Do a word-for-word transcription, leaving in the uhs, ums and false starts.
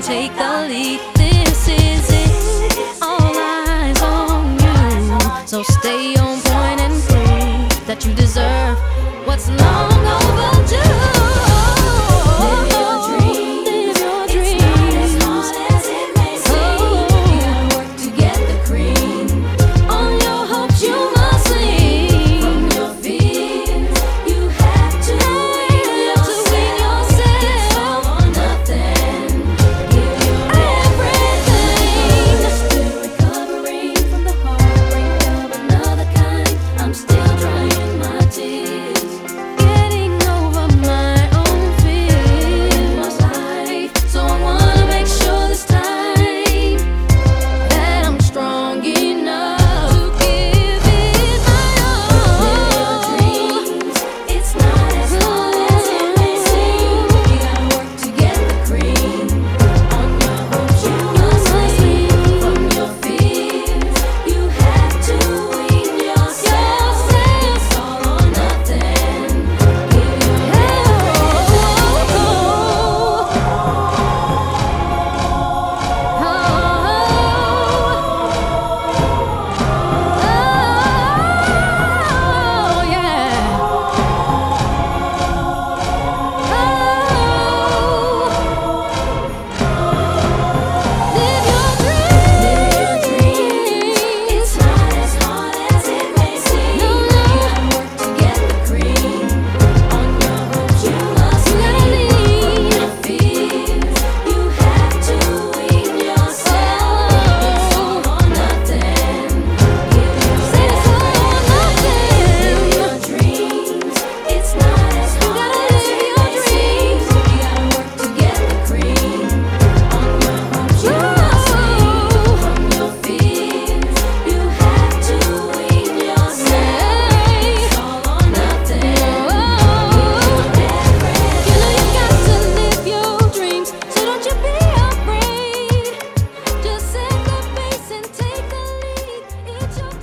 take the lead. This is it, all eyes on you. So stay on point and prove that you deserve what's long overdue. Live your dreams, live your dreams. It's not as hard as it may seem. You gotta work to get the cream. On your hopes you must lean. From your fears, you have to win yourself. It's all or nothing. Give your everything. Still recovering from the heartbreak of another kind. I'm still drying my tears, getting over my own fears. My life, so I wanna make sure this time that I'm strong enough to give it my all. Live your dreams. It's not as hard as it may seem. You gotta work to get the cream. On your hopes you must lean. From your fears, you have to wean yourself. It's all or nothing. Give your Oh, yeah. Live your dreams. It's not as hard as it may seem. You gotta work to get the cream. On your hopes you must lean. From your fears, you have to wean yourself. It's all or nothing. Give yourself Live your dreams. It's not as hard as it may seem. You gotta work to get the cream. On your hopes you must lean. From your fears, you have to wean yourself. It's all or nothing. You know you got to live your dreams, so don't you be afraid. Just set the pace and take the lead. It's your